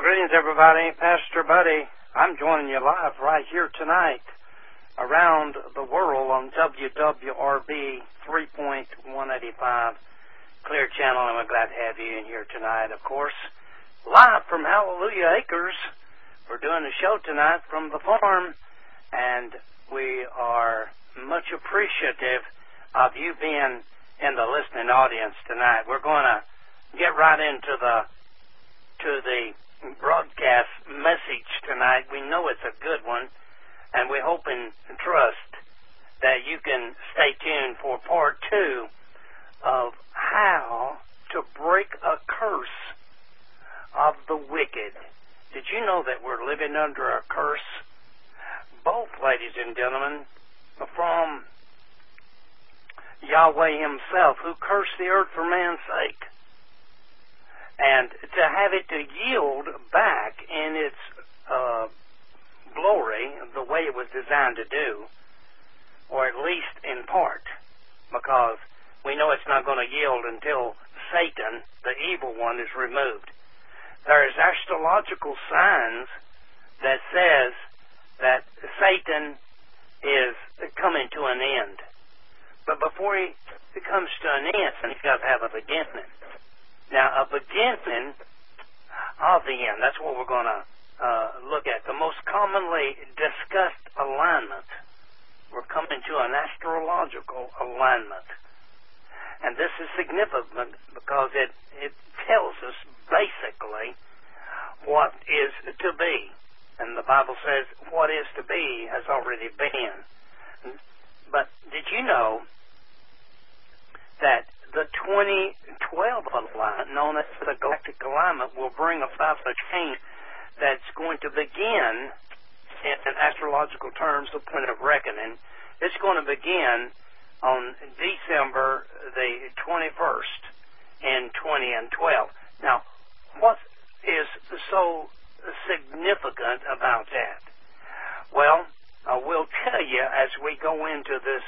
Greetings, everybody. Pastor Buddy. I'm joining you live right here tonight around the world on WWRB 3.185 Clear Channel, and we're glad to have you in here tonight, of course. Live from Hallelujah Acres. We're doing the show tonight from the farm, and we are much appreciative of you being in the listening audience tonight. We're going to get right into the broadcast message tonight. We know it's a good one, and we hope and trust that you can stay tuned for part 2 of how to break a curse of the wicked. Did you know that we're living under a curse? Both, ladies and gentlemen, from Yahweh himself, who cursed the earth for man's sake. And to have it to yield back in its glory, the way it was designed to do, or at least in part, because we know it's not going to yield until Satan, the evil one, is removed. There is astrological signs that says that Satan is coming to an end. But before he comes to an end, he's got to have a beginning. Now, a beginning of the end, that's what we're going to look at. The most commonly discussed alignment. We're coming to an astrological alignment. And this is significant because it tells us basically what is to be. And the Bible says what is to be has already been. But did you know that the 2012 alignment, known as the Galactic Alignment, will bring about a change that's going to begin, in astrological terms, the point of reckoning? It's going to begin on December the 21st in 2012. Now, what is so significant about that? Well, I will tell you as we go into this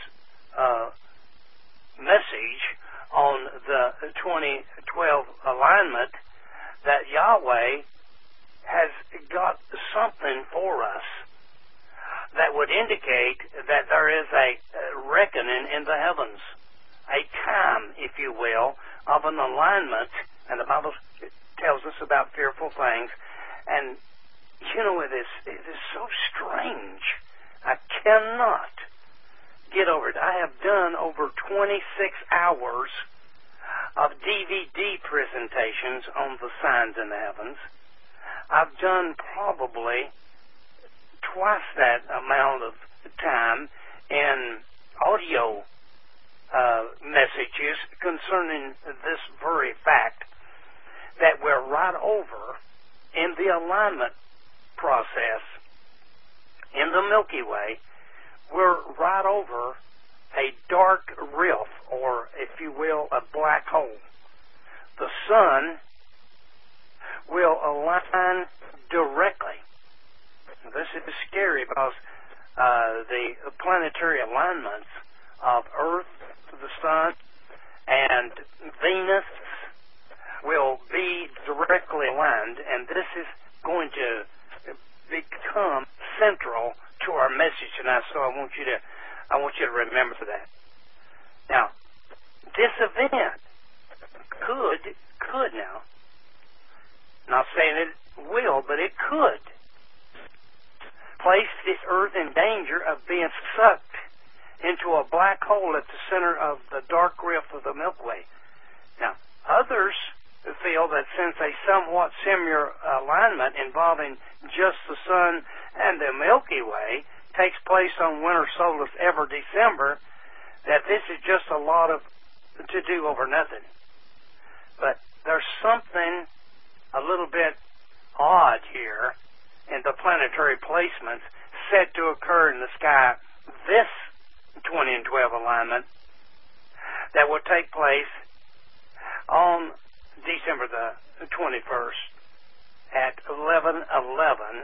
message on the 2012 alignment that Yahweh has got something for us that would indicate that there is a reckoning in the heavens, a time, if you will, of an alignment, and the Bible tells us about fearful things. And you know, it is so strange. I cannot get over it. I have done over 26 hours of DVD presentations on the signs in the heavens. I've done probably twice that amount of time in audio messages concerning this very fact that we're right over in the alignment process in the Milky Way. We're right over a dark rift, or if you will, a black hole. The sun will align directly. This is scary because the planetary alignments of Earth, the sun, and Venus will be directly aligned, and this is going to become central to our message tonight. So I want you to remember that. Now, this event could now, not saying it will, but it could place this earth in danger of being sucked into a black hole at the center of the dark rift of the Milky Way. Now, others feel that since a somewhat similar alignment involving just the sun and the Milky Way takes place on winter solstice every December, that this is just a lot of to do over nothing. But there's something a little bit odd here in the planetary placements set to occur in the sky this 2012 alignment that will take place on December the 21st at 11:11.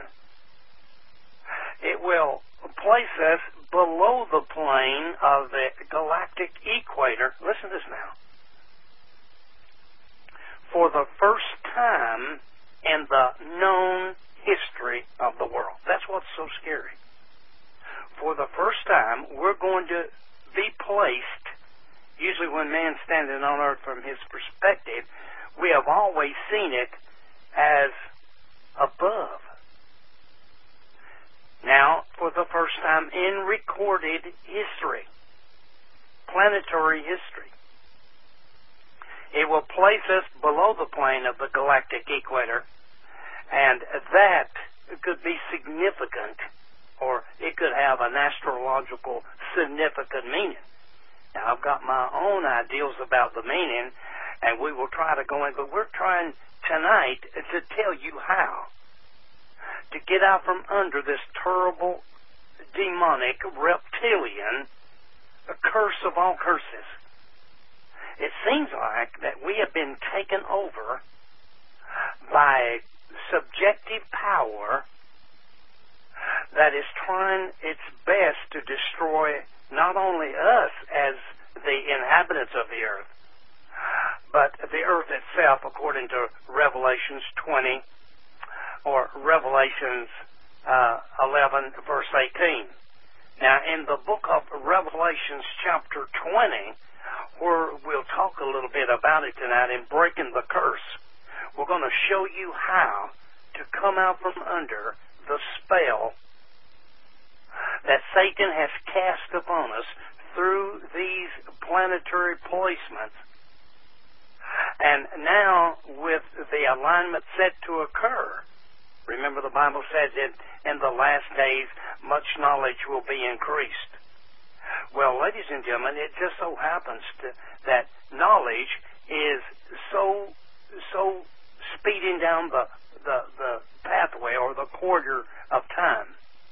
It will place us below the plane of the galactic equator. Listen to this now. For the first time in the known history of the world. That's what's so scary. For the first time, we're going to be placed, usually when man's standing on earth from his perspective, we have always seen it as above. Now, for the first time in recorded history, planetary history, it will place us below the plane of the galactic equator, and that could be significant, or it could have an astrological significant meaning. Now, I've got my own ideals about the meaning, and we will try to go in, but we're trying tonight to tell you how to get out from under this terrible, demonic, reptilian curse of all curses. It seems like that we have been taken over by subjective power that is trying its best to destroy not only us as the inhabitants of the earth, but the earth itself, according to Revelations 20 or Revelations 11, verse 18. Now, in the book of Revelations chapter 20, where we'll talk a little bit about it tonight in breaking the curse, we're going to show you how to come out from under the spell that Satan has cast upon us through these planetary placements. And now, with the alignment set to occur, remember the Bible says that in the last days much knowledge will be increased. Well, ladies and gentlemen, it just so happens that knowledge is so speeding down the pathway or the corridor of time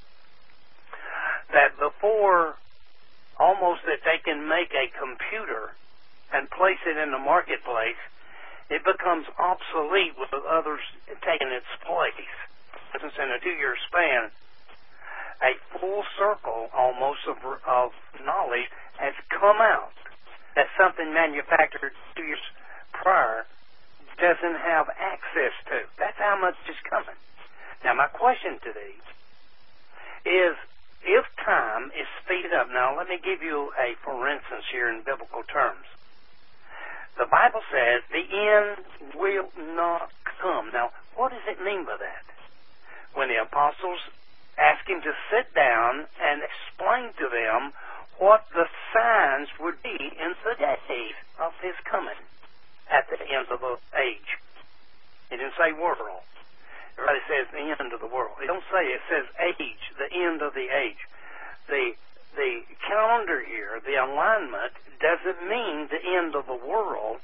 that before almost that they can make a computer and place it in the marketplace, it becomes obsolete with others taking its place. For instance, in a 2-year span, a full circle almost of knowledge has come out that something manufactured 2 years prior doesn't have access to. That's how much is coming. Now, my question to thee is, if time is speeded up, now let me give you a for instance here in biblical terms. The Bible says the end will not come. Now, what does it mean by that? When the apostles asked him to sit down and explain to them what the signs would be in the days of his coming at the end of the age. He didn't say world. Everybody says the end of the world. It don't say, it says age, the end of the age. The calendar here, the alignment, doesn't mean the end of the world.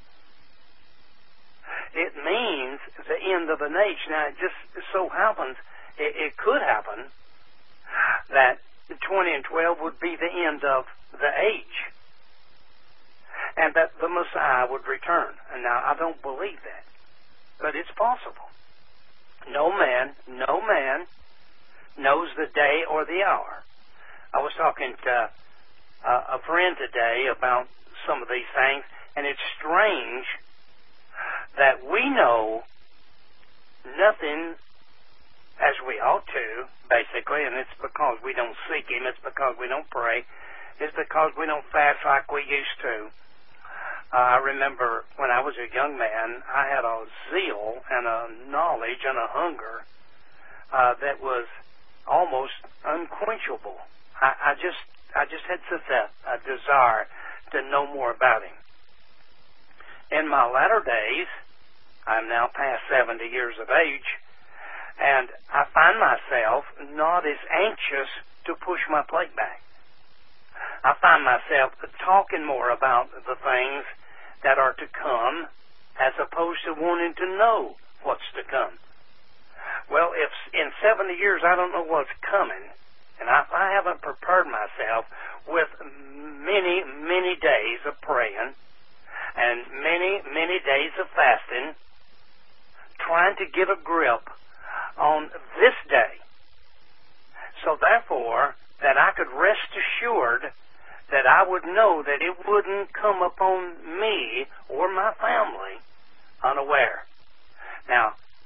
It means the end of an age. Now, it just so happens, it could happen that 20 and 12 would be the end of the age, and that the Messiah would return. And now, I don't believe that, but it's possible. No man knows the day or the hour. I was talking to a friend today about some of these things, and it's strange that we know nothing as we ought to, basically, and it's because we don't seek Him, it's because we don't pray, it's because we don't fast like we used to. I remember when I was a young man, I had a zeal and a knowledge and a hunger that was almost unquenchable. I just had such a desire to know more about Him. In my latter days, I'm now past 70 years of age, and I find myself not as anxious to push my plate back. I find myself talking more about the things that are to come as opposed to wanting to know what's to come. Well, if in 70 years I don't know what's coming, and I haven't prepared myself with many, many days of praying and many, many days of fasting, trying to get a grip on this day, so therefore that I could rest assured that I would know that it wouldn't come upon me or my family unaware. Now, when I say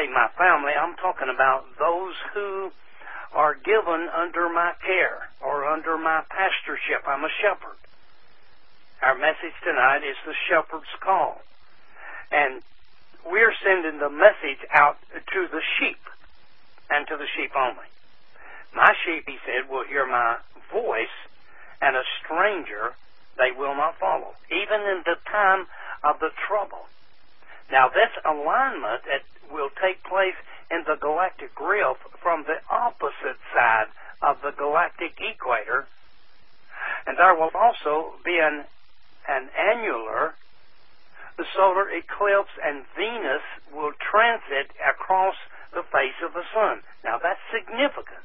say my family, I'm talking about those who are given under my care or under my pastorship. I'm a shepherd. Our message tonight is the shepherd's call. And we're sending the message out to the sheep and to the sheep only. My sheep, he said, will hear my voice, and a stranger they will not follow, even in the time of the trouble. Now, this alignment that will take place in the galactic rift from the opposite side of the galactic equator, and there will also be an annular solar eclipse, and Venus will transit across the face of the sun. Now, that's significant.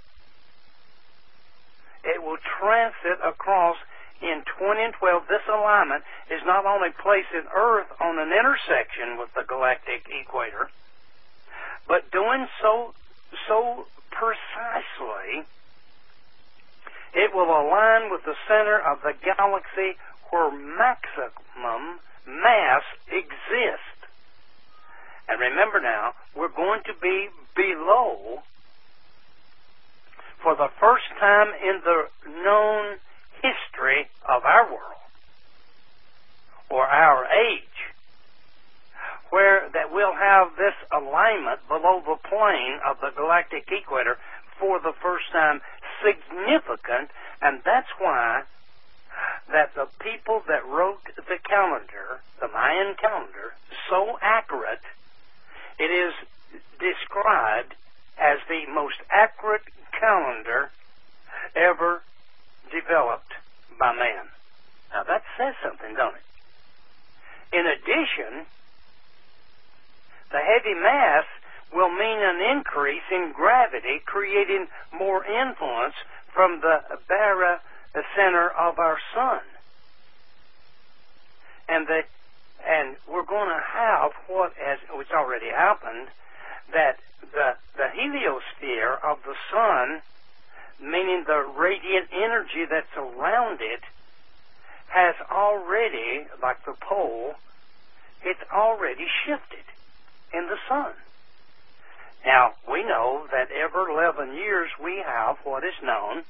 It will transit across in 20 and 12. This alignment is not only placing Earth on an intersection with the galactic equator, but doing so precisely, it will align with the center of the galaxy where maximum mass exists. And remember now, we're going to be below, for the first time in the known history of our world, or our age, where that we'll have this alignment below the plane of the galactic equator for the first time, significant, and that's why that the people that wrote the calendar, the Mayan calendar, so accurate, it is described as the most accurate calendar ever developed by man. Now that says something, don't it? In addition, the heavy mass will mean an increase in gravity, creating more influence from the barycenter of our sun. And we're going to have which already happened, that the heliosphere of the sun, meaning the radiant energy that's around it, has already, like the pole, it's already shifted in the sun. Now, we know that every 11 years we have what is known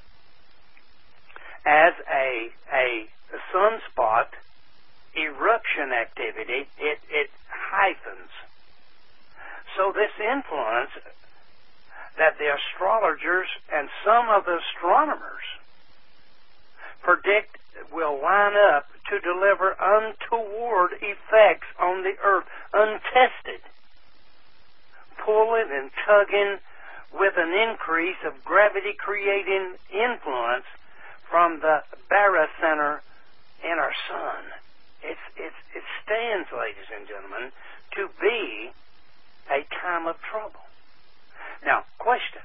as a sunspot eruption activity. It hyphens. So this influence that the astrologers and some of the astronomers predict will line up to deliver untoward effects on the earth, untested, pulling and tugging with an increase of gravity-creating influence from the barycenter in our sun. It stands, ladies and gentlemen, to be a time of trouble. Now, question.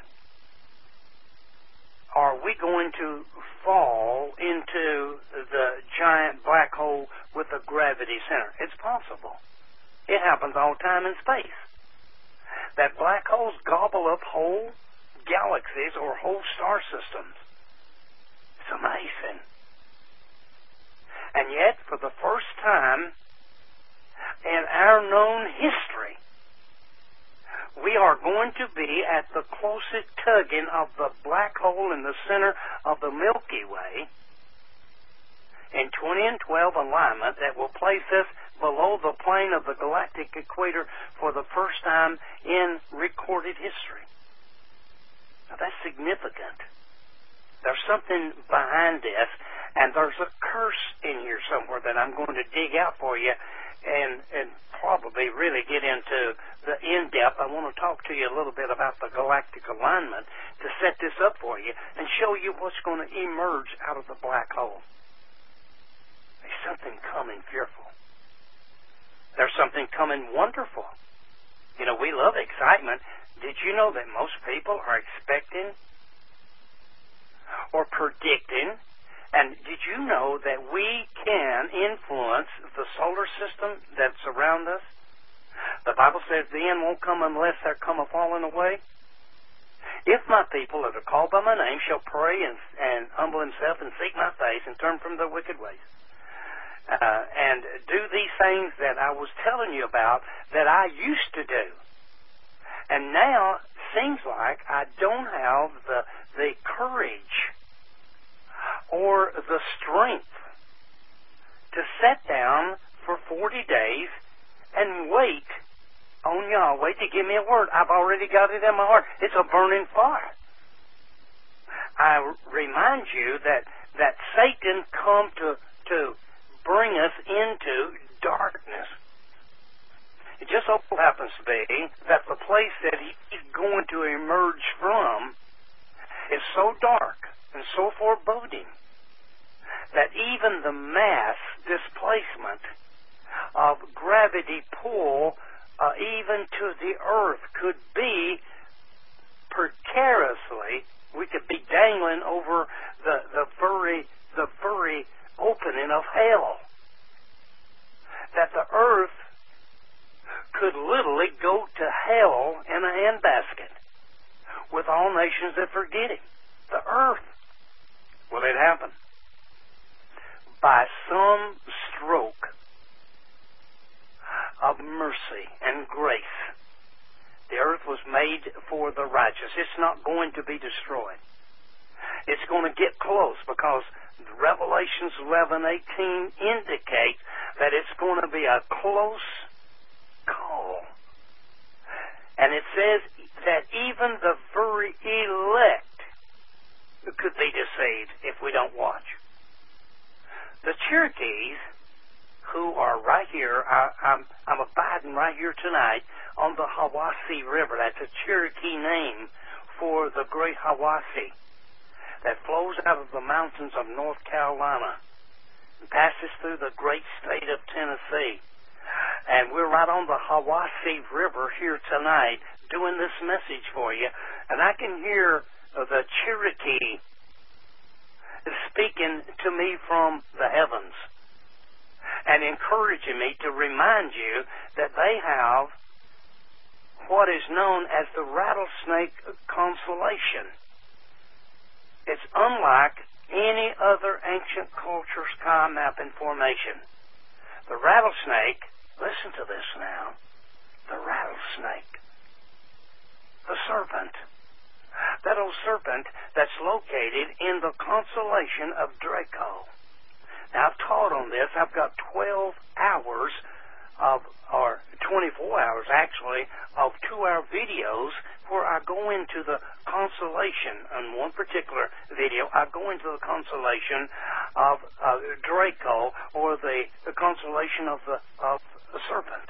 Are we going to fall into the giant black hole with a gravity center? It's possible. It happens all the time in space. That black holes gobble up whole galaxies or whole star systems. It's amazing. And yet, for the first time in our known history, we are going to be at the closest tugging of the black hole in the center of the Milky Way in 20 and 12 alignment that will place us below the plane of the galactic equator for the first time in recorded history. Now, that's significant. There's something behind this, and there's a curse in here somewhere that I'm going to dig out for you and probably really get into the in-depth. I want to talk to you a little bit about the galactic alignment to set this up for you and show you what's going to emerge out of the black hole. There's something coming fearful. There's something coming wonderful. You know, we love excitement. Did you know that most people are expecting or predicting? And did you know that we can influence the solar system that's around us? The Bible says the end won't come unless there come a falling away. If my people that are called by my name shall pray and humble himself and seek my face and turn from their wicked ways, and do these things that I was telling you about that I used to do, And now, seems like I don't have the courage or the strength to sit down for 40 days and wait on Yahweh to give me a word. I've already got it in my heart. It's a burning fire. I remind you that Satan come to bring us into darkness. It just so happens to be that the place that he's going to emerge from is so dark and so foreboding that even the mass displacement of gravity pull even to the earth could be precariously, we could be dangling over the very opening of hell. That the earth could literally go to hell in a handbasket with all nations that forget him. The earth. Will it happen? By some stroke of mercy and grace. The earth was made for the righteous. It's not going to be destroyed. It's going to get close because Revelations 11:18 indicates that it's going to be a close call. And it says that even the very elect could be deceived if we don't watch. The Cherokees, who are right here, I'm abiding right here tonight on the Hiwassee River. That's a Cherokee name for the great Hiwassee that flows out of the mountains of North Carolina and passes through the great state of Tennessee. And we're right on the Hiwassee River here tonight doing this message for you. And I can hear the Cherokee speaking to me from the heavens and encouraging me to remind you that they have what is known as the rattlesnake constellation. It's unlike any other ancient culture sky mapping formation. The rattlesnake, listen to this now, the rattlesnake, the serpent, that old serpent that's located in the constellation of Draco. Now, I've taught on this. I've got 12 hours or 24 hours actually, of 2-hour videos where I go into the constellation. In one particular video, I go into the constellation of Draco, or the constellation of the serpent.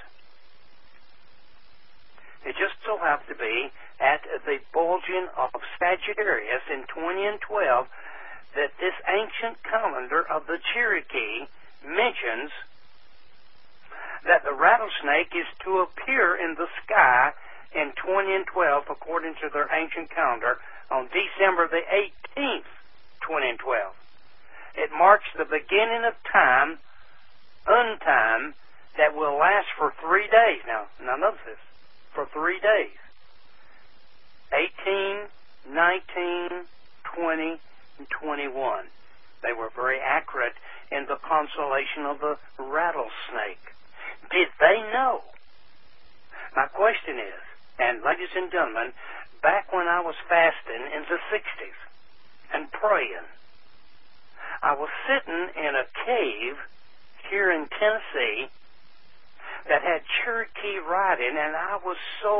It just so happens to be at the bulging of Sagittarius in 20 and 12 that this ancient calendar of the Cherokee mentions that the rattlesnake is to appear in the sky in 20 and 12 according to their ancient calendar on December the 18th, 20 and 12. It marks the beginning of time, untime, that will last for 3 days. Now notice this. For 3 days. 18, 19, 20, and 21. They were very accurate in the constellation of the rattlesnake. Did they know? My question is, and ladies and gentlemen, back when I was fasting in the 60s and praying, I was sitting in a cave here in Tennessee that had Cherokee writing, and I was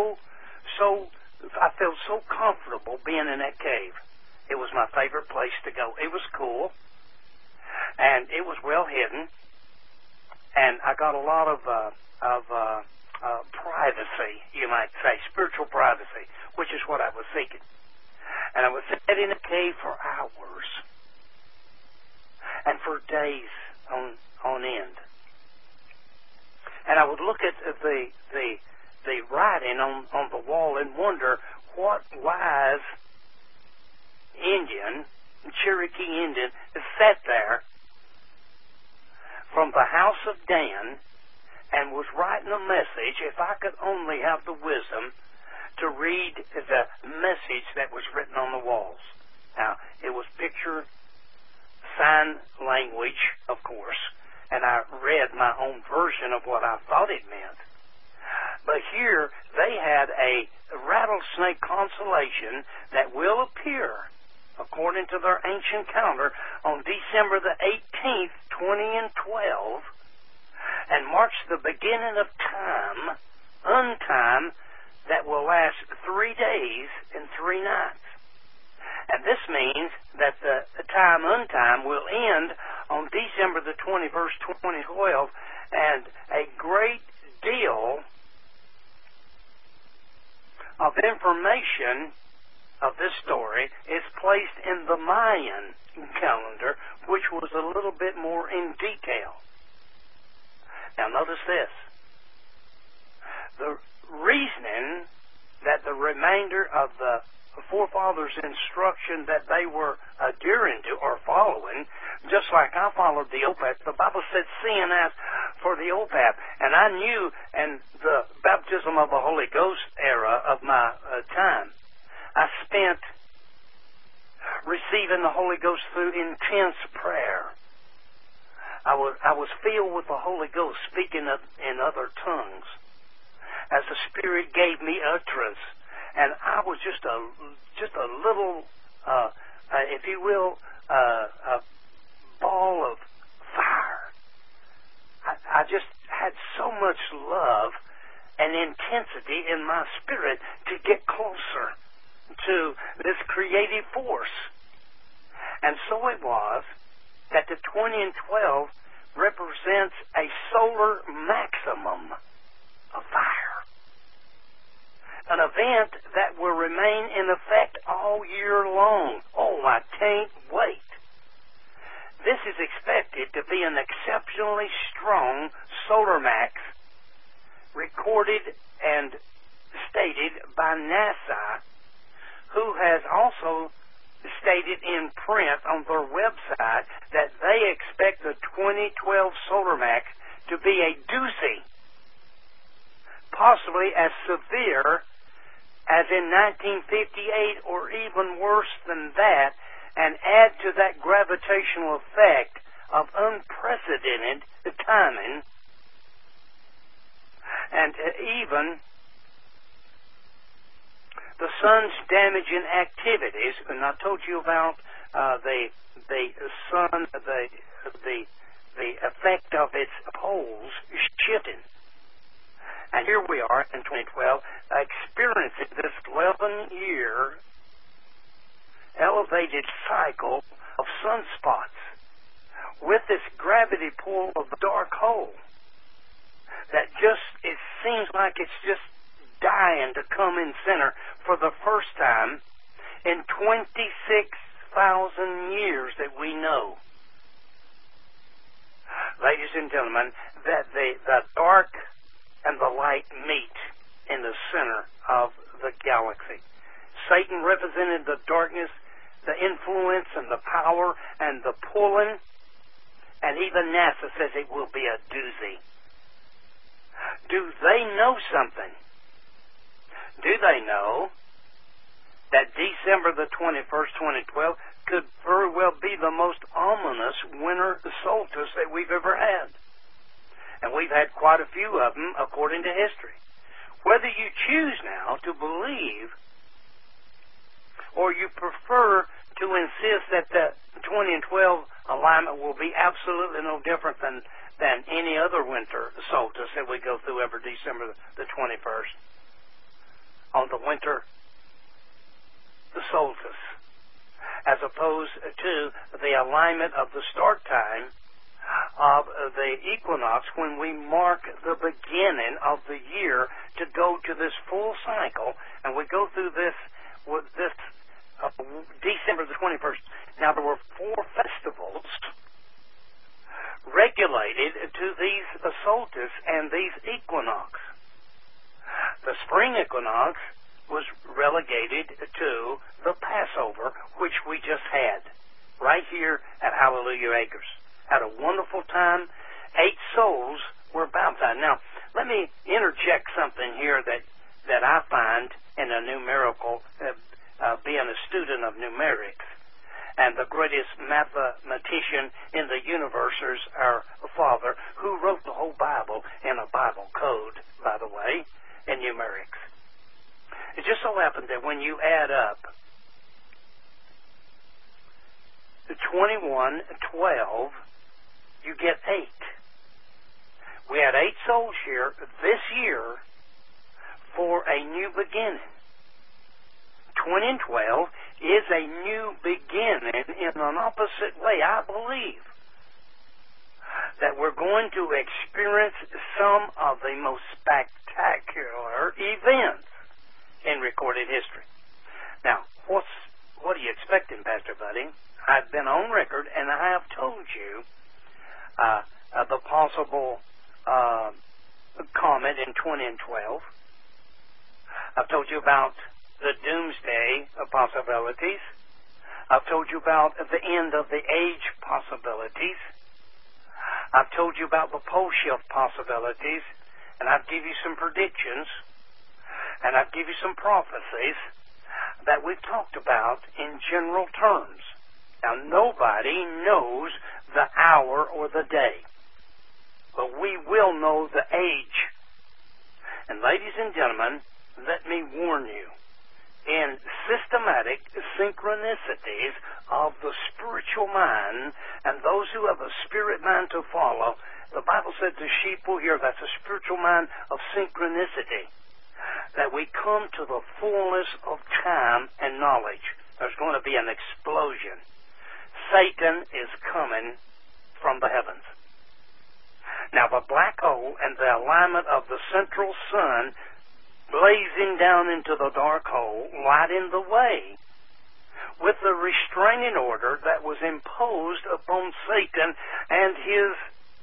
I felt so comfortable being in that cave. It was my favorite place to go. It was cool, and it was well hidden, and I got a lot of privacy, you might say, spiritual privacy, which is what I was seeking. And I would sit in a cave for hours and for days on end. And I would look at the writing on the wall and wonder what wise Indian, Cherokee Indian, sat there from the house of Dan and was writing a message. If I could only have the wisdom to read the message that was written on the walls. Now, it was picture, sign language, of course, and I read my own version of what I thought it meant. But here they had a rattlesnake constellation that will appear, according to their ancient calendar, on December the 18th, 2012, and marks the beginning of time, untime, that will last 3 days and 3 nights. And this means that the time untime will end on December the 21st, 2012, and a great deal of information of this story is placed in the Mayan calendar, which was a little bit more in detail. Now notice this. The reasoning that the remainder of the forefathers' instruction that they were adhering to or following, just like I followed the OPAP, the Bible said, "See and ask for the OPAP." And I knew in the baptism of the Holy Ghost era of my time, I spent receiving the Holy Ghost through intense prayer. I was filled with the Holy Ghost, speaking in other tongues, as the Spirit gave me utterance. And I was just a little, if you will, a ball of fire. I just had so much love and intensity in my spirit to get closer to this creative force. And so it was that the 20 and 12 represents a solar maximum of fire. An event that will remain in effect all year long. Oh, I can't wait. This is expected to be an exceptionally strong solar max, recorded and stated by NASA, who has also stated in print on their website that they expect the 2012 solar max to be a doozy, possibly as severe as in 1958 or even worse than that, and add to that gravitational effect of unprecedented timing, and even the sun's damaging activities. And I told you about the sun, the effect of its poles shifting. And here we are in 2012 experiencing this 11-year elevated cycle of sunspots with this gravity pull of the dark hole that it seems like it's just dying to come in center for the first time in 26,000 years that we know. Ladies and gentlemen, that the dark and the light meet in the center of the galaxy. Satan represented the darkness, the influence and the power and the pulling, and even NASA says it will be a doozy. Do they know something? Do they know that December the 21st, 2012 could very well be the most ominous winter solstice that we've ever had? And we've had quite a few of them according to history. Whether you choose now to believe or you prefer to insist that the 20 and 12 alignment will be absolutely no different than any other winter solstice that we go through every December the 21st on the winter solstice, as opposed to the alignment of the start time of the equinox when we mark the beginning of the year to go to this full cycle, and we go through this with this December the 21st. Now, there were 4 festivals regulated to these solstice and these equinox. The spring equinox was relegated to the Passover, which we just had right here at Hallelujah Acres. Had a wonderful time. 8 souls were baptized. Now, let me interject something here that I find in a numerical, being a student of numerics. And the greatest mathematician in the universe is our Father, who wrote the whole Bible in a Bible code, by the way. in numerics. It just so happened that when you add up the 21, 12, you get 8. We had 8 souls here this year for a new beginning. 20 and 12 is a new beginning in an opposite way. I believe that we're going to experience some of the most spectacular events in recorded history. Now, what are you expecting, Pastor Buddy? I've been on record, and I have told you the possible comment in 20 and 12. I've told you about the doomsday possibilities. I've told you about the end of the age possibilities. I've told you about the pole shift possibilities, and I've given you some predictions, and I've given you some prophecies that we've talked about in general terms. Now, nobody knows the hour or the day, but we will know the age. And ladies and gentlemen, let me warn you, in systematic synchronicities of the spiritual mind and those who have a spirit mind to follow, the Bible said the sheep will hear. That's a spiritual mind of synchronicity, that we come to the fullness of time and knowledge. There's going to be an explosion. Satan is coming from the heavens. Now, the black hole and the alignment of the central sun blazing down into the dark hole, lighting the way with the restraining order that was imposed upon Satan and his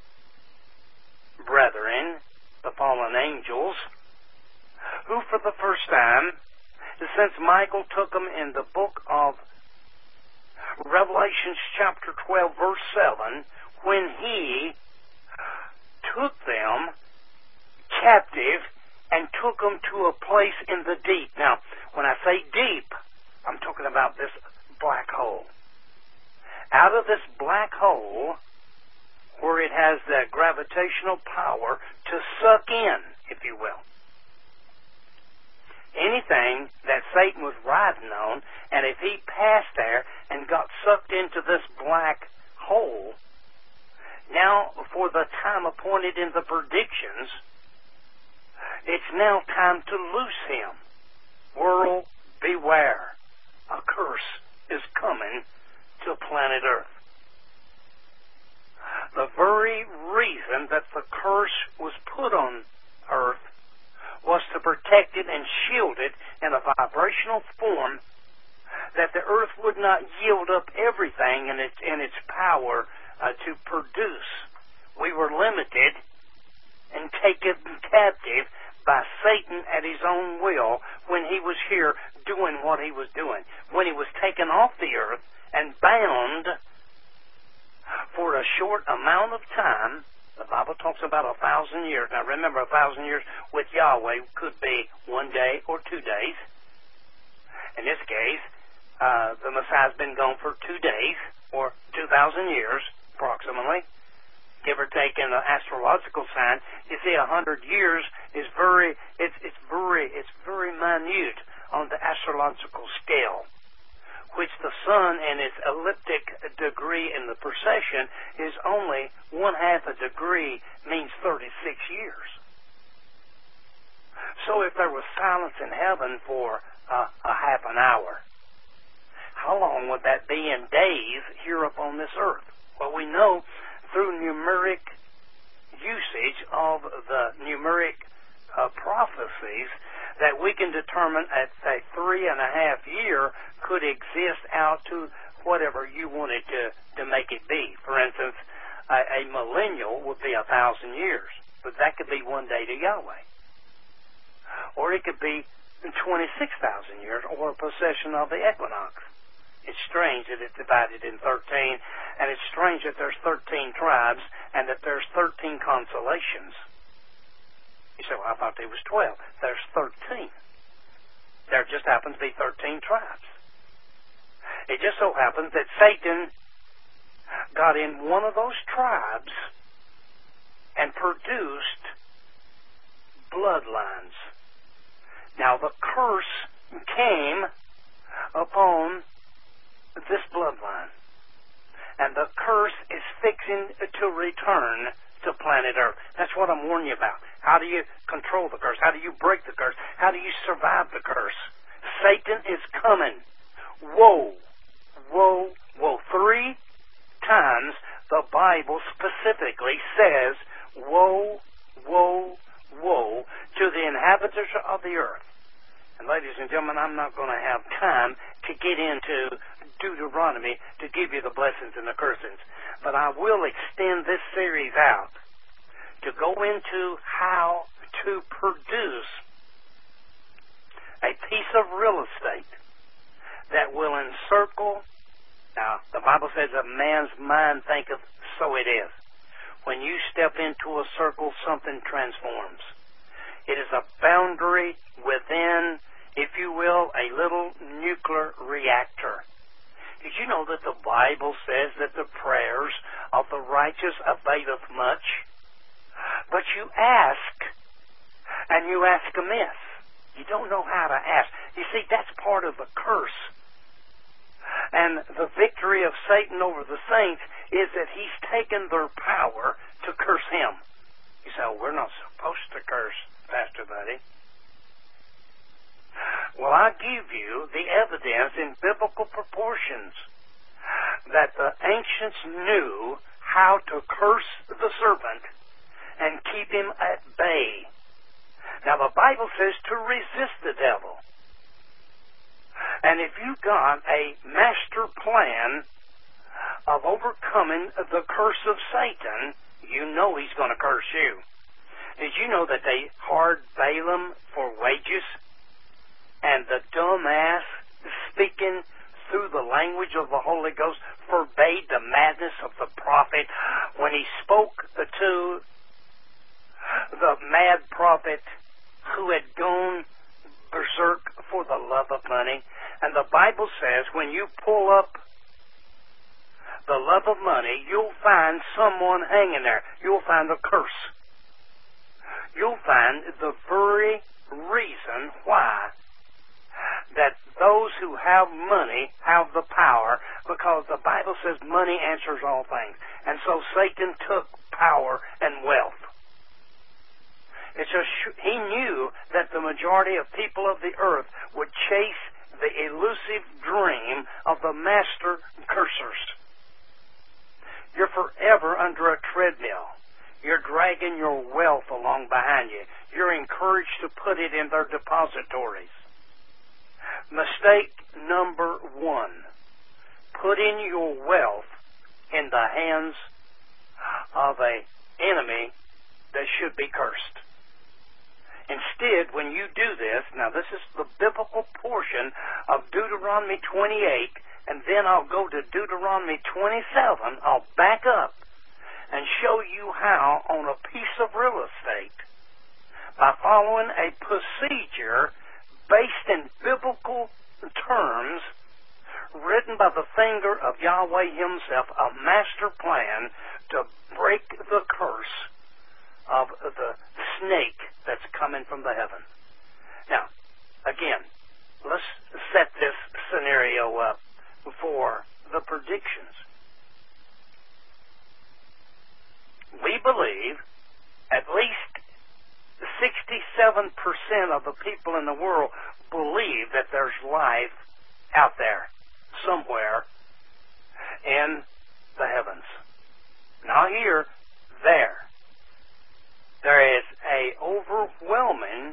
brethren, the fallen angels, who for the first time, since Michael took them in the book of Revelation chapter 12, verse 7, when he took them captive and took them to a place in the deep. Now, when I say deep, I'm talking about this black hole. Out of this black hole, where it has that gravitational power to suck in, if you will, anything that Satan was riding on, and if he passed there and got sucked into this black hole, now for the time appointed in the predictions, it's now time to loose him. World, beware. A curse is coming to planet Earth. The very reason that the curse was put on Earth was to protect it and shield it in a vibrational form, that the Earth would not yield up everything in its power to produce. We were limited and taken captive by Satan at his own will when he was here doing what he was doing. When he was taken off the earth and bound for a short amount of time, the Bible talks about 1,000 years. Now remember, 1,000 years with Yahweh could be 1 day or 2 days. In this case, the Messiah's been gone for 2 days, or 2,000 years, approximately. Give or take in the astrological sign, you see 100 years is very minute on the astrological scale, which the sun in its elliptic degree in the precession is only 1/2 a degree, means 36 years. So if there was silence in heaven for a half an hour, how long would that be in days here upon this earth? Well, we know through numeric usage of the numeric prophecies that we can determine a 3.5 year could exist out to whatever you wanted to make it be. For instance, a millennial would be 1,000 years, but that could be 1 day to Yahweh. Or it could be 26,000 years, or a procession of the equinox. It's strange that it's divided in 13, and it's strange that there's 13 tribes and that there's 13 consolations. You say, well, I thought there was 12. There's 13. There just happens to be 13 tribes. It just so happens that Satan got in one of those tribes and produced bloodlines Now the curse came upon this bloodline. And the curse is fixing to return to planet Earth. That's what I'm warning you about. How do you control the curse? How do you break the curse? How do you survive the curse? Satan is coming. Woe, woe, woe. 3 times the Bible specifically says, woe, woe, woe to the inhabitants of the earth. And ladies and gentlemen, I'm not going to have time to get into Deuteronomy to give you the blessings and the cursings. But I will extend this series out to go into how to produce a piece of real estate that will encircle. Now, the Bible says, a man's mind thinketh, so it is. When you step into a circle, something transforms. It is a boundary within, if you will, a little nuclear reactor. Did you know that the Bible says that the prayers of the righteous availeth much? But you ask, and you ask amiss. You don't know how to ask. You see, that's part of the curse. And the victory of Satan over the saints is that he's taken their power to curse him. You say, oh, we're not supposed to curse, Pastor Buddy. Well, I give you the evidence in biblical proportions that the ancients knew how to curse the serpent and keep him at bay. Now, the Bible says to resist the devil. And if you've got a master plan of overcoming the curse of Satan, you know he's going to curse you. Did you know that they hired Balaam for wages? And the dumbass, speaking through the language of the Holy Ghost, forbade the madness of the prophet when he spoke to the mad prophet who had gone berserk for the love of money. And the Bible says when you pull up the love of money, you'll find someone hanging there. You'll find a curse. You'll find the very reason why that those who have money have the power, because the Bible says money answers all things. And so Satan took power and wealth. He knew that the majority of people of the earth would chase the elusive dream of the master cursers. You're forever under a treadmill. You're dragging your wealth along behind you. You're encouraged to put it in their depositories. Mistake number 1. Putting your wealth in the hands of an enemy that should be cursed. Instead, when you do this, now this is the biblical portion of Deuteronomy 28, and then I'll go to Deuteronomy 27. I'll back up and show you how, on a piece of real estate, by following a procedure based in biblical terms, written by the finger of Yahweh himself, a master plan to break the curse of the snake that's coming from the heaven. Now, again, let's set this scenario up for the predictions. We believe at least 67% of the people in the world believe that there's life out there somewhere in the heavens. Not here, there. There is a overwhelming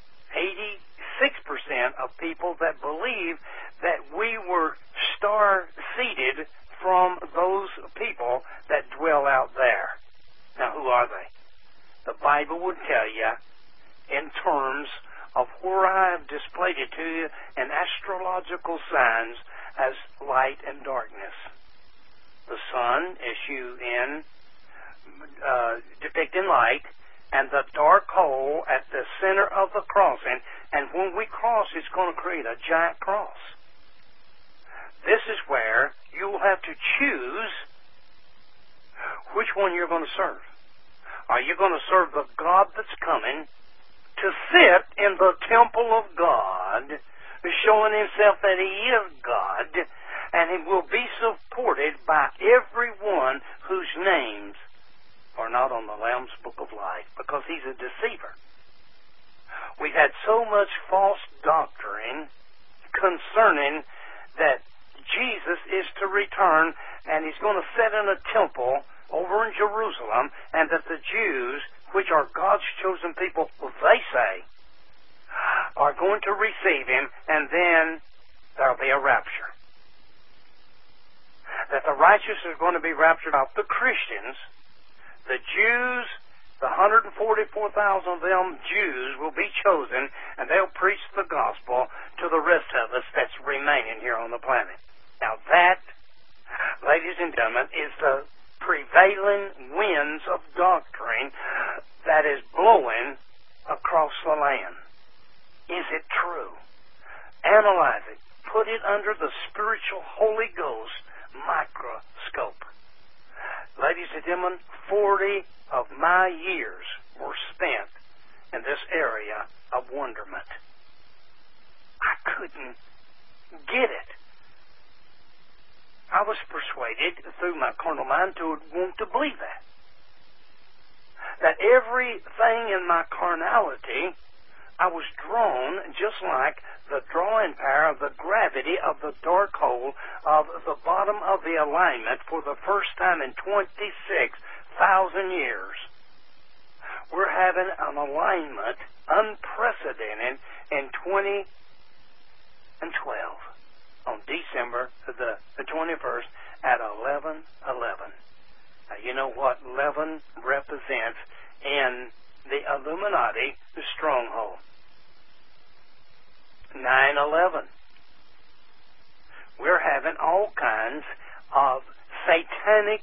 86% of people that believe that we were star-seeded from those people that dwell out there. Now, who are they? The Bible would tell you in terms of where I have displayed it to you in astrological signs as light and darkness. The sun, S-U-N, depicting light, and the dark hole at the center of the crossing. And when we cross, it's going to create a giant cross. This is where you will have to choose which one you're going to serve. Are you going to serve the God that's coming to sit in the temple of God, showing himself that he is God, and he will be supported by everyone whose names are not on the Lamb's Book of Life, because he's a deceiver. We've had so much false doctrine concerning that Jesus is to return, and he's going to sit in a temple over in Jerusalem, and that the Jews, which are God's chosen people, they say, are going to receive him, and then there'll be a rapture. That the righteous are going to be raptured off. The Christians, the Jews, the 144,000 of them Jews will be chosen, and they'll preach the gospel to the rest of us that's remaining here on the planet. Now that, ladies and gentlemen, is the prevailing winds of doctrine that is blowing across the land. Is it true? Analyze it. Put it under the spiritual Holy Ghost microscope. Ladies and gentlemen, 40 of my years were spent in this area of wonderment. I couldn't get it. I was persuaded through my carnal mind to want to believe that. That everything in my carnality, I was drawn just like the drawing power of the gravity of the dark hole of the bottom of the alignment for the first time in 26,000 years. We're having an alignment unprecedented in 2012 on December the 21st at 11:11. Now, you know what 11 represents in the Illuminati, the stronghold. 9/11. We're having all kinds of satanic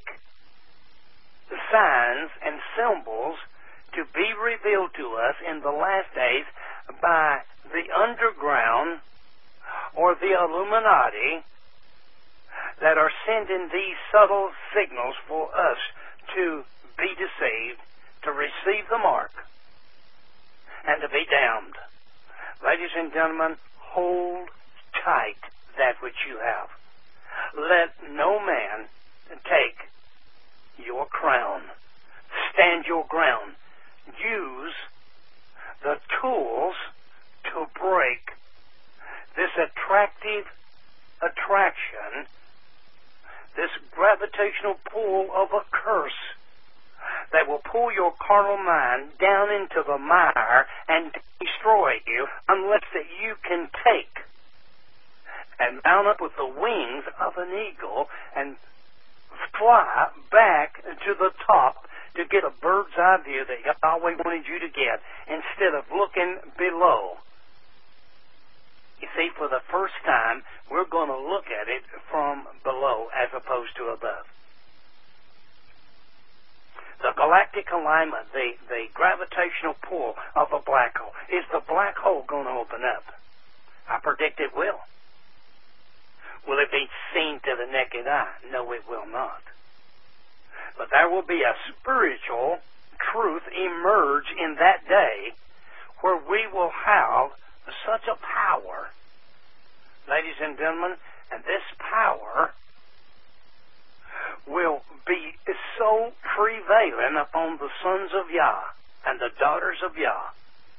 signs and symbols to be revealed to us in the last days by the underground or the Illuminati that are sending these subtle signals for us to be deceived, to receive the mark, and to be damned. Ladies and gentlemen, hold tight that which you have. Let no man take your crown. Stand your ground. Use the tools to break this attractive attraction, this gravitational pull of a curse that will pull your carnal mind down into the mire and destroy you unless that you can take and mount up with the wings of an eagle and fly back to the top to get a bird's eye view that Yahweh wanted you to get instead of looking below. You see, for the first time, we're going to look at it from below as opposed to above. The galactic alignment, the gravitational pull of a black hole. Is the black hole going to open up? I predict it will. Will it be seen to the naked eye? No, it will not. But there will be a spiritual truth emerge in that day where we will have such a power, ladies and gentlemen, and this power will be so prevalent upon the sons of Yah and the daughters of Yah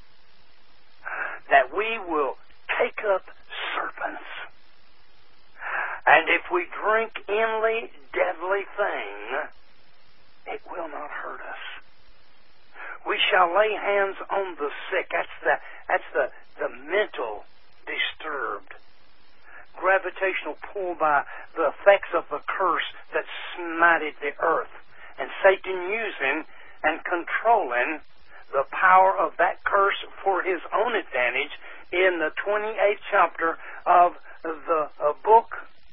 that we will take up serpents. And if we drink any deadly thing, it will not hurt us. We shall lay hands on the sick. That's the mental disturbed, gravitational pull by the effects of the curse that smited the earth, and Satan using and controlling the power of that curse for his own advantage in the 28th chapter of the book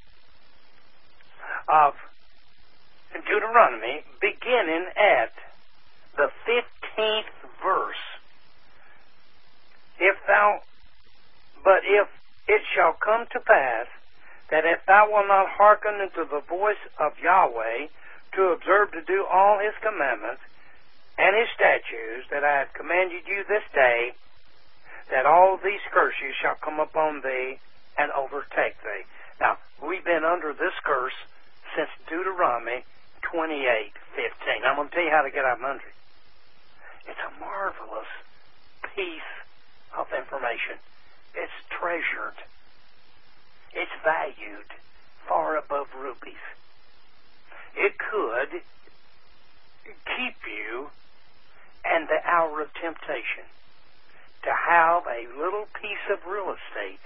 of Deuteronomy, beginning at the 15th verse. But if it shall come to pass that if thou wilt not hearken unto the voice of Yahweh to observe to do all his commandments and his statutes that I have commanded you this day, that all these curses shall come upon thee and overtake thee. Now, we've been under this curse since Deuteronomy 28:15. I'm going to tell you how to get out from under it. It's a marvelous piece of information. It's treasured. It's valued far above rubies. It could keep you in the hour of temptation to have a little piece of real estate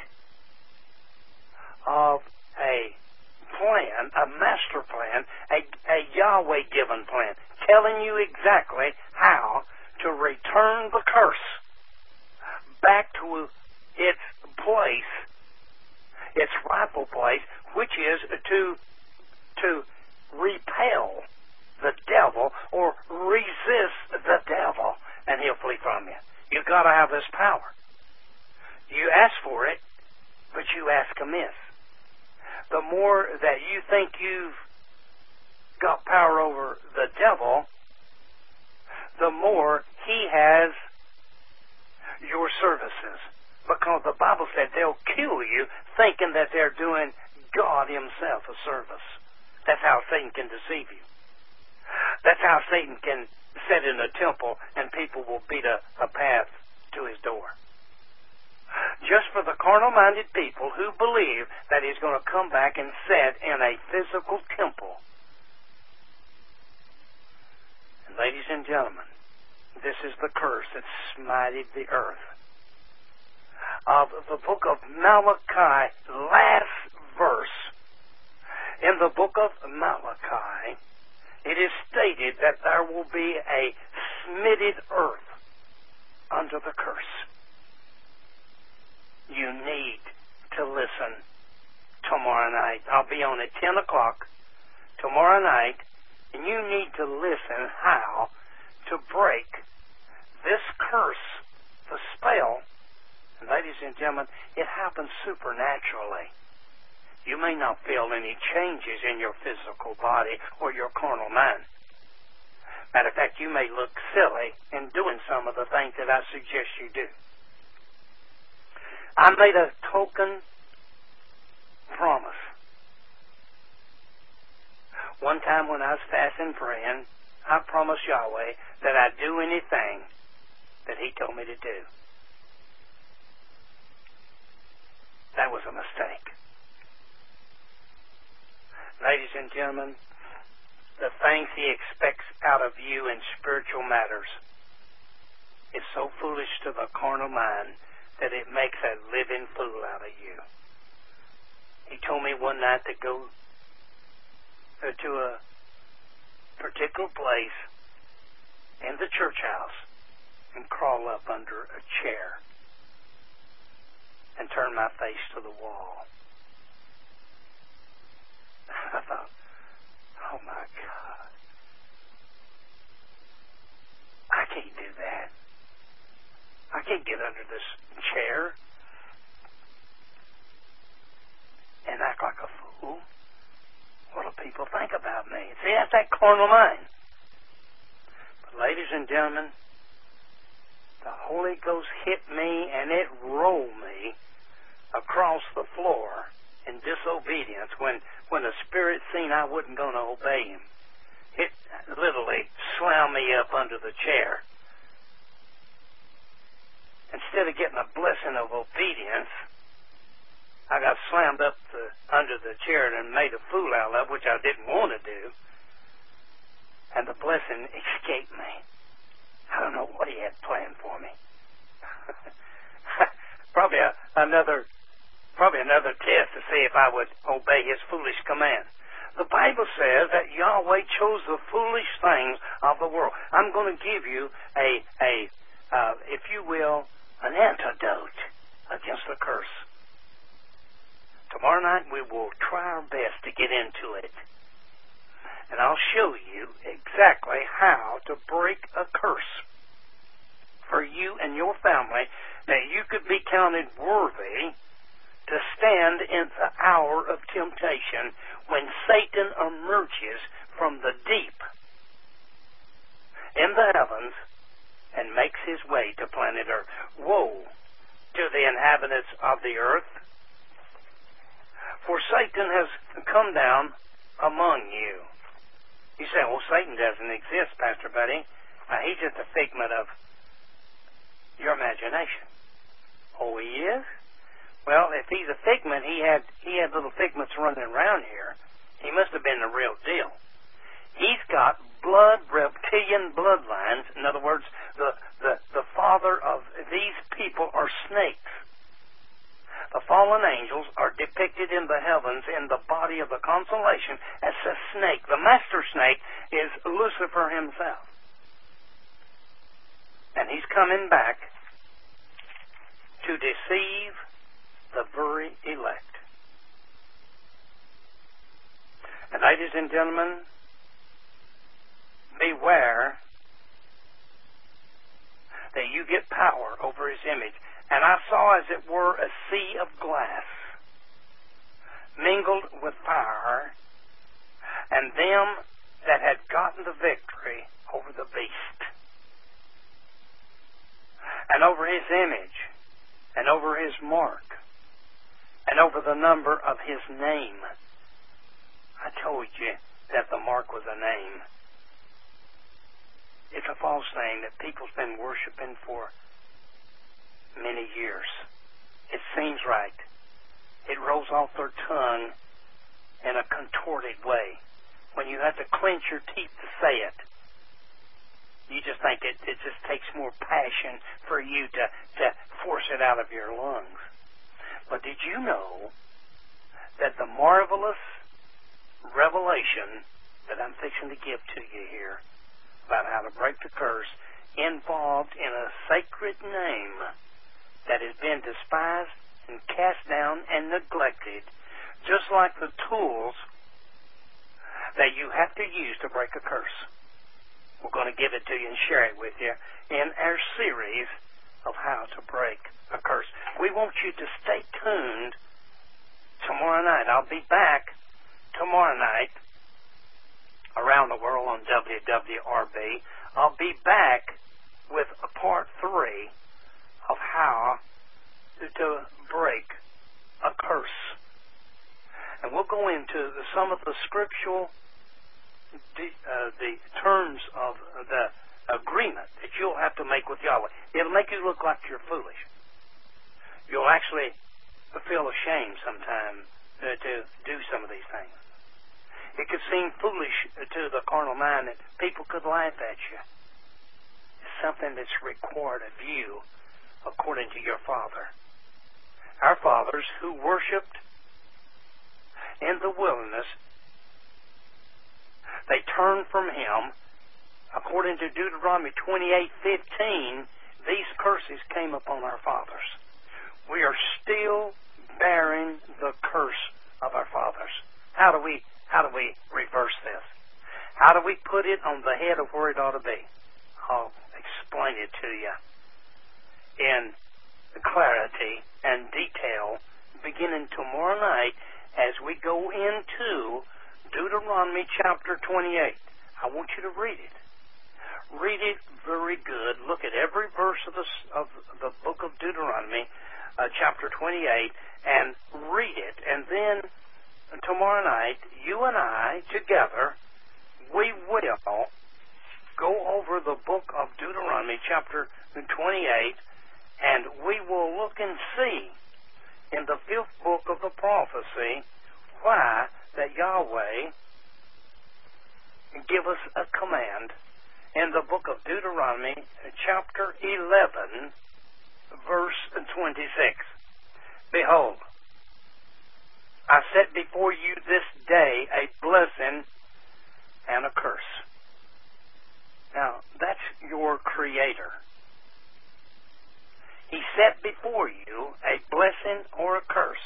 of a plan, a master plan, a Yahweh-given plan, telling you exactly how to return the curse back to its place, its rightful place, which is to repel the devil or resist the devil, and he'll flee from you. You've got to have this power. You ask for it, but you ask amiss. The more that you think you've got power over the devil, the more he has your services. Because the Bible said they'll kill you thinking that they're doing God himself a service. That's how Satan can deceive you. That's how Satan can sit in a temple and people will beat a path to his door. Just for the carnal-minded people who believe that he's going to come back and sit in a physical temple. And ladies and gentlemen, this is the curse that smited the earth. Of the book of Malachi, last verse, in the book of Malachi, it is stated that there will be a smitted earth under the curse. You need to listen tomorrow night. I'll be on at 10 o'clock tomorrow night, and you need to listen how to break this curse, the spell. And ladies and gentlemen, it happens supernaturally. You may not feel any changes in your physical body or your carnal mind. Matter of fact, you may look silly in doing some of the things that I suggest you do. I made a token promise. One time when I was fasting praying, I promised Yahweh that I'd do anything that he told me to do. That was a mistake. Ladies and gentlemen, the things he expects out of you in spiritual matters is so foolish to the carnal mind that it makes a living fool out of you. He told me one night to go to a particular place in the church house and crawl up under a chair and turn my face to the wall. I thought, oh my God, I can't do that. I can't get under this chair and act like a fool. What do people think about me? See, that's that carnal mind. But ladies and gentlemen, the Holy Ghost hit me and it rolled me across the floor in disobedience when the Spirit seen I wasn't going to obey him. It literally slammed me up under the chair. Instead of getting a blessing of obedience, I got slammed up under the chair and made a fool out of, which I didn't want to do. And the blessing escaped me. I don't know what he had planned for me. Probably another test to see if I would obey his foolish command. The Bible says that Yahweh chose the foolish things of the world. I'm going to give you if you will, an antidote against the curse. Tomorrow night we will try our best to get into it. And I'll show you exactly how to break a curse for you and your family, that you could be counted worthy to stand in the hour of temptation when Satan emerges from the deep in the heavens and makes his way to planet Earth. Woe to the inhabitants of the earth. For Satan has come down among you. You say, well, Satan doesn't exist, Pastor Buddy. He's just a figment of your imagination. Oh, he is? Well, if he's a figment, he had little figments running around here. He must have been the real deal. He's got reptilian bloodlines. In other words, the father of these people are snakes. The fallen angels are depicted in the heavens in the body of the constellation as a snake. The master snake is Lucifer himself. And he's coming back to deceive the very elect. And ladies and gentlemen, beware that you get power over his image. And I saw, as it were, a sea of glass mingled with fire, and them that had gotten the victory over the beast, and over his image, and over his mark, and over the number of his name. I told you that the mark was a name. It's a false name that people's been worshiping for many years. It seems right. It rolls off their tongue in a contorted way. When you have to clench your teeth to say it, you just think it just takes more passion for you to force it out of your lungs. But did you know that the marvelous revelation that I'm fixing to give to you here about how to break the curse involved in a sacred name that has been despised and cast down and neglected, just like the tools that you have to use to break a curse. We're going to give it to you and share it with you in our series of how to break a curse. We want you to stay tuned tomorrow night. I'll be back tomorrow night around the world on WWRB. I'll be back with a part 3 of how to break a curse. And we'll go into some of the scriptural the terms of the agreement that you'll have to make with Yahweh. It'll make you look like you're foolish. You'll actually feel ashamed sometime to do some of these things. It could seem foolish to the carnal mind that people could laugh at you. It's something that's required of you according to your Father. Our fathers who worshipped in the wilderness, they turned from him. According to Deuteronomy 28:15, these curses came upon our fathers. We are still bearing the curse of our fathers. How do we reverse this? How do we put it on the head of where it ought to be? I'll explain it to you in clarity and detail beginning tomorrow night as we go into Deuteronomy chapter 28. I want you to read it. Read it very good. Look at every verse of the book of Deuteronomy, chapter 28, and read it. And then tomorrow night, you and I together, we will go over the book of Deuteronomy chapter 28, and we will look and see in the 5th book of the prophecy why that Yahweh give us a command in the book of Deuteronomy chapter 11 verse 26. Behold, I set before you this day a blessing and a curse. Now, that's your Creator. He set before you a blessing or a curse.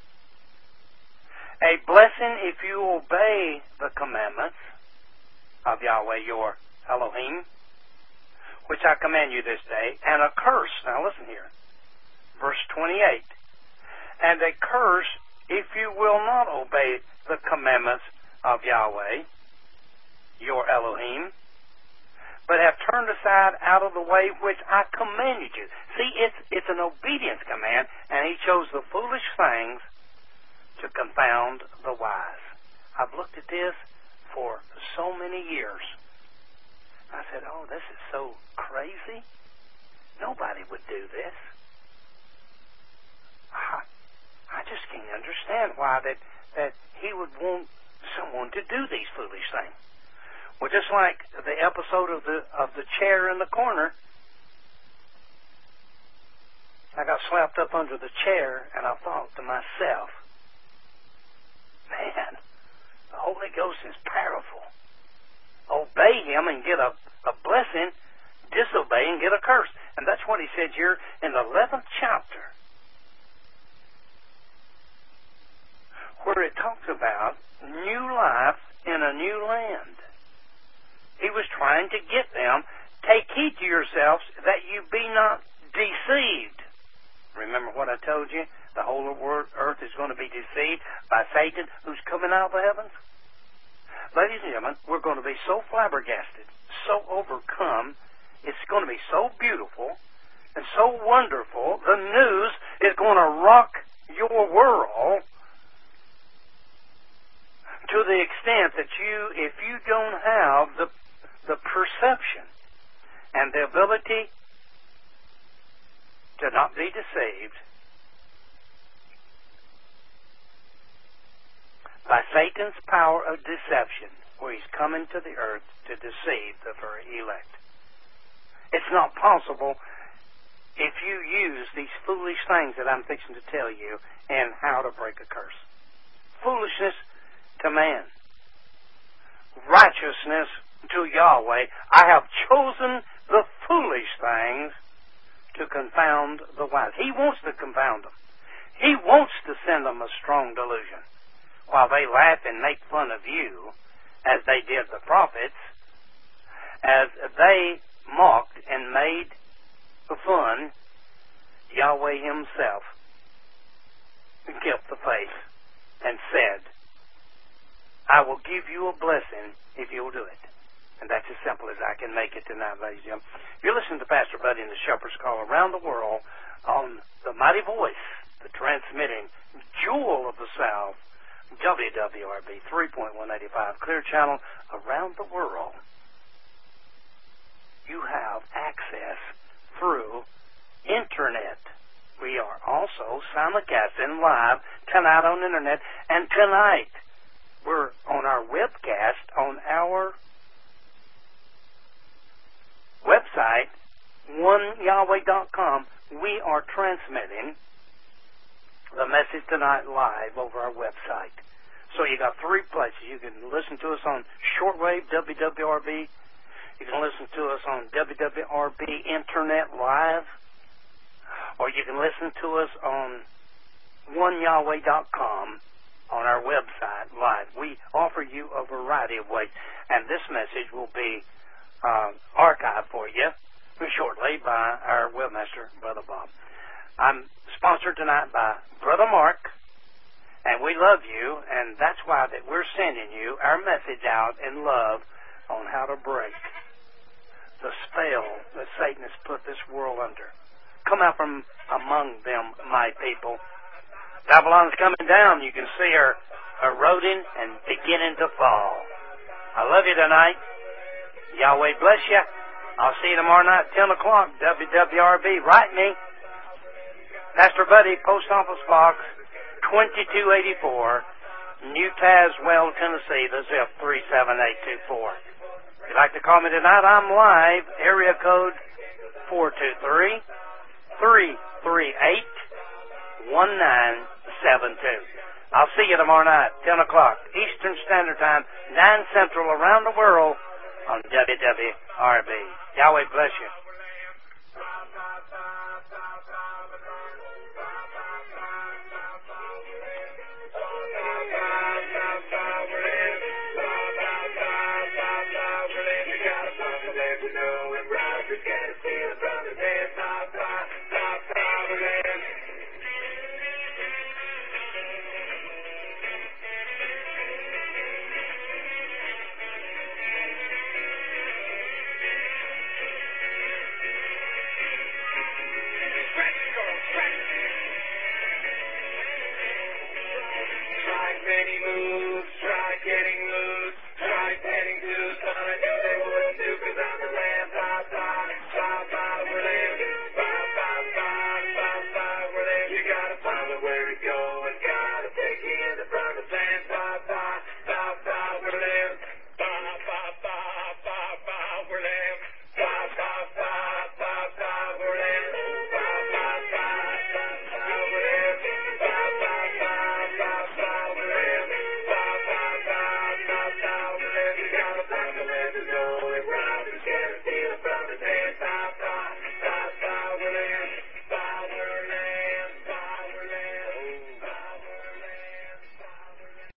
A blessing if you obey the commandments of Yahweh your Elohim, which I command you this day, and a curse. Now listen here. Verse 28. And a curse if you will not obey the commandments of Yahweh your Elohim, but have turned aside out of the way which I commanded you. See, it's an obedience command, and he chose the foolish things to confound the wise. I've looked at this for so many years. I said, oh, this is so crazy. Nobody would do this. I just can't understand why that he would want someone to do these foolish things. Well, just like the episode of the chair in the corner, I got slapped up under the chair, and I thought to myself, man, the Holy Ghost is powerful. Obey him and get a blessing, disobey and get a curse. And that's what he said here in the 11th chapter, where it talks about new life in a new land. He was trying to get them, take heed to yourselves that you be not deceived. Remember what I told you? The whole earth is going to be deceived by Satan, who's coming out of the heavens. Ladies and gentlemen, we're going to be so flabbergasted, so overcome. It's going to be so beautiful and so wonderful. The news is going to rock your world to the extent that if you don't have the perception and the ability to not be deceived by Satan's power of deception, where he's coming to the earth to deceive the very elect. It's not possible if you use these foolish things that I'm fixing to tell you and how to break a curse. Foolishness to man. Righteousness to Yahweh. I have chosen the foolish things to confound the wise. He wants to confound them. He wants to send them a strong delusion. While they laugh and make fun of you, as they did the prophets, as they mocked and made fun, Yahweh himself kept the faith and said, I will give you a blessing if you'll do it. And that's as simple as I can make it tonight, ladies and gentlemen. You're listening to Pastor Buddy and the Shepherd's Call around the world on the mighty voice, the transmitting jewel of the South, WWRB 3.185 Clear Channel around the world. You have access through internet. We are also simulcasting live tonight on internet, and tonight we're on our webcast on our website, oneyahweh.com. We are transmitting the message tonight live over our website. So you got three places. You can listen to us on shortwave, WWRB. You can listen to us on WWRB Internet Live. Or you can listen to us on oneyahweh.com on our website live. We offer you a variety of ways. And this message will be archived for you shortly by our webmaster, Brother Bob. I'm sponsored tonight by Brother Mark, and we love you, and that's why that we're sending you our message out in love on how to break the spell that Satan has put this world under. Come out from among them, my people. Babylon's coming down. You can see her eroding and beginning to fall. I love you tonight. Yahweh bless you. I'll see you tomorrow night at 10 o'clock, WWRB. Write me. Pastor Buddy, Post Office Box 2284, New Tazewell, Tennessee, the zip 37824. If you'd like to call me tonight, I'm live. Area code 423-338-1972. I'll see you tomorrow night, 10 o'clock, Eastern Standard Time, 9 Central, around the world on WWRB. Yahweh bless you. Got a